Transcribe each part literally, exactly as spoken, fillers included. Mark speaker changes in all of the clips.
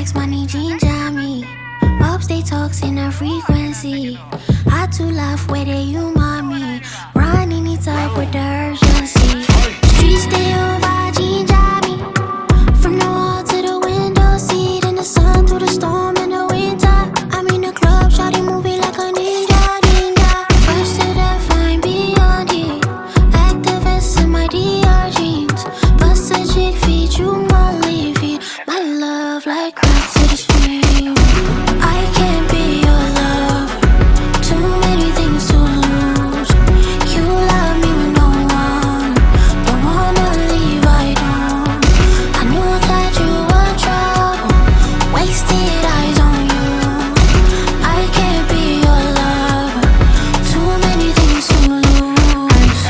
Speaker 1: flex, money ginger me. Pops they talks in a frequency. Hard to laugh where they humor me. Running it up with the urgency. Streets stay over ginger me. From the wall to the window seat, in the sun through the storm and the winter. I'm in the club, shawty moving like a ninja, ninja. First to death, I'm beyond it. Activists in my D R jeans. Bust a chick feed, you my leave it. My love like crack to the stream. I can't be your love. Too many things to lose. You love me with no one. Don't wanna leave, I don't. I knew that you were trouble. Wasted eyes on you. I can't be your love. Too many things to lose.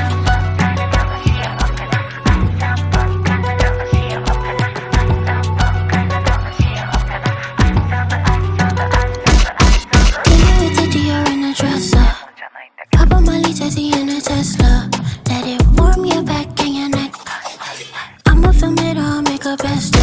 Speaker 1: Dinner with the Dior in a dresser. Pop on Molly Tessie in a Tesla. Let it warm your back and your neck. I'ma film it all, make a best